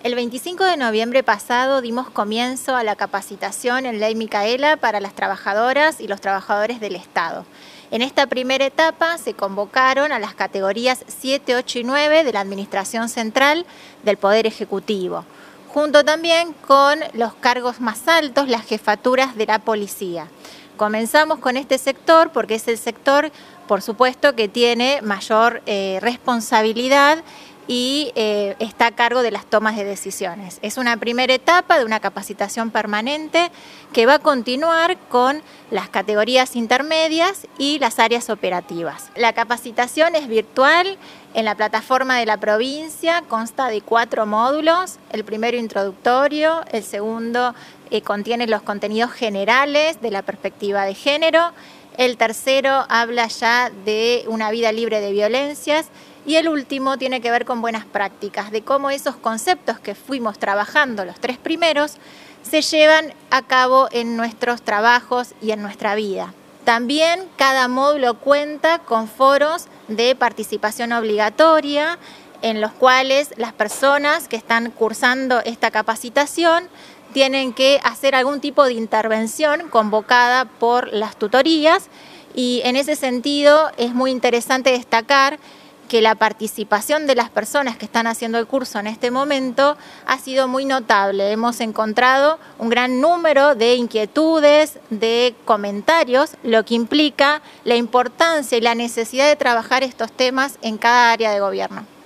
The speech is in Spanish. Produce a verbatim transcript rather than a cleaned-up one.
El veinticinco de noviembre pasado dimos comienzo a la capacitación en Ley Micaela para las trabajadoras y los trabajadores del Estado. En esta primera etapa se convocaron a las categorías siete, ocho y nueve de la Administración Central del Poder Ejecutivo, junto también con los cargos más altos, las jefaturas de la policía. Comenzamos con este sector porque es el sector, por supuesto, que tiene mayor eh, responsabilidad y eh, está a cargo de las tomas de decisiones. Es una primera etapa de una capacitación permanente que va a continuar con las categorías intermedias y las áreas operativas. La capacitación es virtual en la plataforma de la provincia, consta de cuatro módulos. El primero introductorio, el segundo eh, contiene los contenidos generales de la perspectiva de género, el tercero habla ya de una vida libre de violencias, y el último tiene que ver con buenas prácticas, de cómo esos conceptos que fuimos trabajando los tres primeros se llevan a cabo en nuestros trabajos y en nuestra vida. También cada módulo cuenta con foros de participación obligatoria en los cuales las personas que están cursando esta capacitación tienen que hacer algún tipo de intervención convocada por las tutorías, y en ese sentido es muy interesante destacar que la participación de las personas que están haciendo el curso en este momento ha sido muy notable. Hemos encontrado un gran número de inquietudes, de comentarios, lo que implica la importancia y la necesidad de trabajar estos temas en cada área de gobierno.